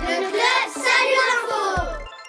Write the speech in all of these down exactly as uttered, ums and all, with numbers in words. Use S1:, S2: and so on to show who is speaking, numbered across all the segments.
S1: Le club Salut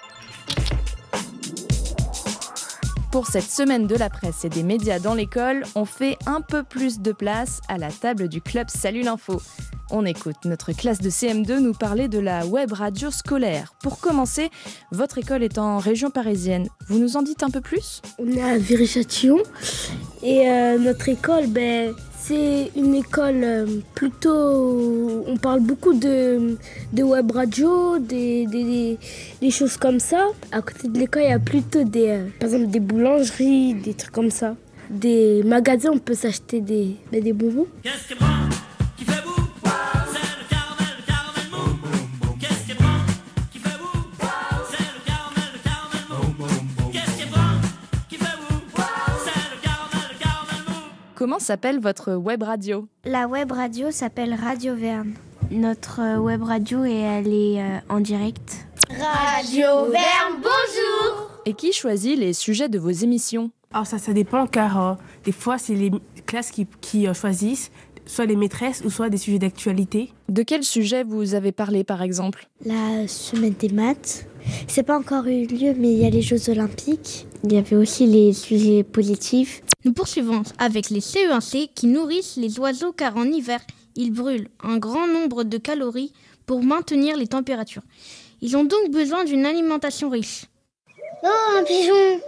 S1: Info.
S2: Pour cette semaine de la presse et des médias dans l'école, on fait un peu plus de place à la table du club Salut l'Info. On écoute notre classe de C M deux nous parler de la web radio scolaire. Pour commencer, votre école est en région parisienne. Vous nous en dites un peu plus ?
S3: On est à Viry-Châtillon et euh, notre école, ben, c'est une école euh, plutôt... On parle beaucoup de, de web radio, des, des, des, des choses comme ça. À côté de l'école, il y a plutôt des, euh, par exemple des boulangeries, des trucs comme ça. Des magasins, on peut s'acheter des, ben, des bonbons.
S4: Qu'est-ce qui prend, qui fait boum? C'est le caramel, le caramel mou. Qu'est-ce qui prend, qui fait boum? C'est le caramel, le caramel mou. Qu'est-ce qui prend, qui fait boum? C'est le caramel, le caramel mou.
S2: Comment s'appelle votre web radio ?
S5: La web radio s'appelle Radio Verne. Notre euh, web radio, et elle est euh, en direct.
S1: Radio Verne, bonjour.
S2: Et qui choisit les sujets de vos émissions ?
S6: Alors ça, ça dépend car euh, des fois c'est les classes qui, qui euh, choisissent, soit les maîtresses ou soit des sujets d'actualité.
S2: De quel sujet vous avez parlé par exemple ?
S5: La semaine des maths. C'est pas encore eu lieu, mais il y a les Jeux Olympiques. Il y avait aussi les sujets positifs.
S7: Nous poursuivons avec les C E un C qui nourrissent les oiseaux car en hiver, ils brûlent un grand nombre de calories pour maintenir les températures. Ils ont donc besoin d'une alimentation riche.
S1: Oh, un pigeon.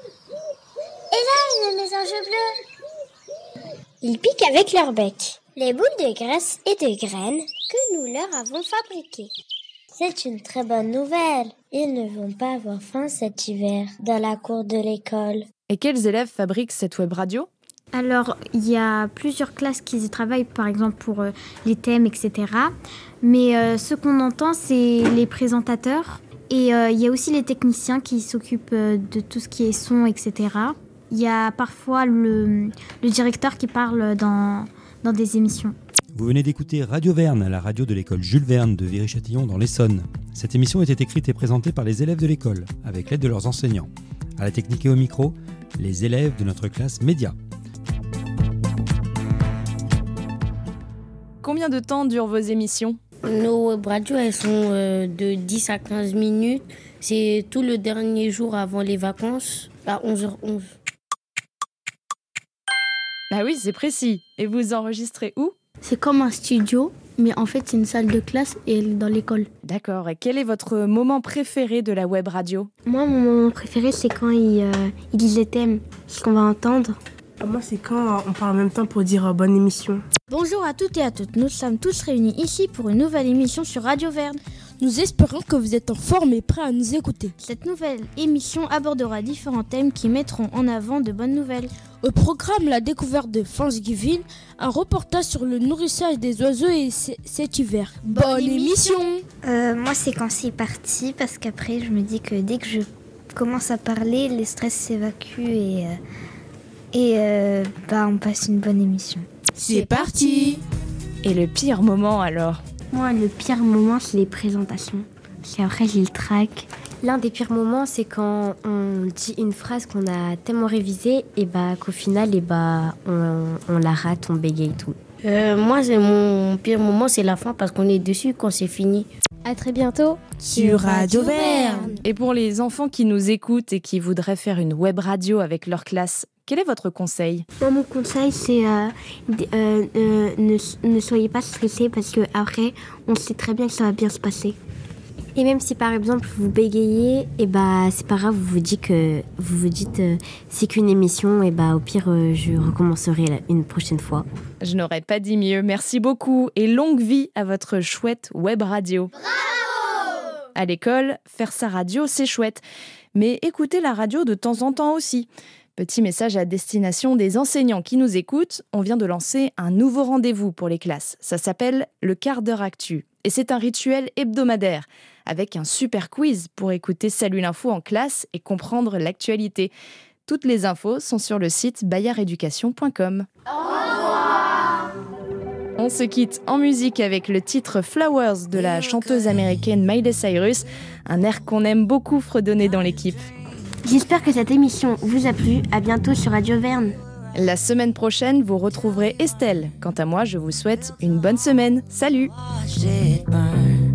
S1: Et là, une mésange bleue.
S8: Ils piquent avec leur bec les boules de graisse et de graines que nous leur avons fabriquées. C'est une très bonne nouvelle. Ils ne vont pas avoir faim cet hiver dans la cour de l'école.
S2: Et quels élèves fabriquent cette web radio ?
S5: Alors, il y a plusieurs classes qui y travaillent, par exemple pour euh, les thèmes, et cetera. Mais euh, ce qu'on entend, c'est les présentateurs. Et euh, il y a aussi les techniciens qui s'occupent euh, de tout ce qui est son, et cetera. Il y a parfois le, le directeur qui parle dans, dans des émissions.
S9: Vous venez d'écouter Radio Verne, la radio de l'école Jules Verne de Viry-Châtillon dans l'Essonne. Cette émission était écrite et présentée par les élèves de l'école, avec l'aide de leurs enseignants. À la technique et au micro, les élèves de notre classe média.
S2: Combien de temps durent vos émissions ?
S3: Nos web radios, elles sont euh, de dix à quinze minutes. C'est tout le dernier jour avant les vacances, à onze heures onze.
S2: Ah oui, c'est précis. Et vous enregistrez où ?
S3: C'est comme un studio, mais en fait, c'est une salle de classe et elle est dans l'école.
S2: D'accord. Et quel est votre moment préféré de la web radio ?
S5: Moi, mon moment préféré, c'est quand ils, euh, ils disent les thèmes, ce qu'on va entendre.
S6: Moi, c'est quand on parle en même temps pour dire euh, bonne émission.
S7: Bonjour à toutes et à toutes, nous sommes tous réunis ici pour une nouvelle émission sur Radio Verne. Nous espérons que vous êtes en forme et prêts à nous écouter. Cette nouvelle émission abordera différents thèmes qui mettront en avant de bonnes nouvelles. Au programme, la découverte de Thanksgiving, un reportage sur le nourrissage des oiseaux et c- cet hiver. Bonne, Bonne émission.
S5: Euh, moi, c'est quand c'est parti, parce qu'après, je me dis que dès que je commence à parler, les stress s'évacuent et, euh, et euh, bah, on passe une bonne émission.
S7: C'est parti.
S2: Et le pire moment alors ?
S5: Moi, le pire moment, c'est les présentations. Parce qu'après, j'ai le trac.
S8: L'un des pires moments, c'est quand on dit une phrase qu'on a tellement révisée et bah, qu'au final, et bah, on, on la rate, on bégaye tout.
S3: Euh, moi, c'est mon pire moment, c'est la fin parce qu'on est dessus quand c'est fini.
S8: À très bientôt
S7: sur Radio Verne.
S2: Et pour les enfants qui nous écoutent et qui voudraient faire une web radio avec leur classe, quel est votre conseil ?
S5: Moi, mon conseil, c'est euh, euh, euh, ne, ne soyez pas stressés parce qu'après, on sait très bien que ça va bien se passer.
S8: Et même si par exemple vous bégayez, et bah c'est pas grave, vous vous dites que vous vous dites euh, c'est qu'une émission, et bah au pire euh, je recommencerai la, une prochaine fois.
S2: Je n'aurais pas dit mieux. Merci beaucoup et longue vie à votre chouette web radio.
S1: Bravo.
S2: À l'école, faire sa radio, c'est chouette, mais écoutez la radio de temps en temps aussi. Petit message à destination des enseignants qui nous écoutent, on vient de lancer un nouveau rendez-vous pour les classes. Ça s'appelle le quart d'heure actu. Et c'est un rituel hebdomadaire, avec un super quiz pour écouter Salut l'info en classe et comprendre l'actualité. Toutes les infos sont sur le site bayard éducation point com.
S1: Au revoir.
S2: On se quitte en musique avec le titre Flowers de la chanteuse américaine Miley Cyrus, un air qu'on aime beaucoup fredonner dans l'équipe.
S5: J'espère que cette émission vous a plu. À bientôt sur Radio Verne.
S2: La semaine prochaine, vous retrouverez Estelle. Quant à moi, je vous souhaite une bonne semaine. Salut!
S10: Watch it burn.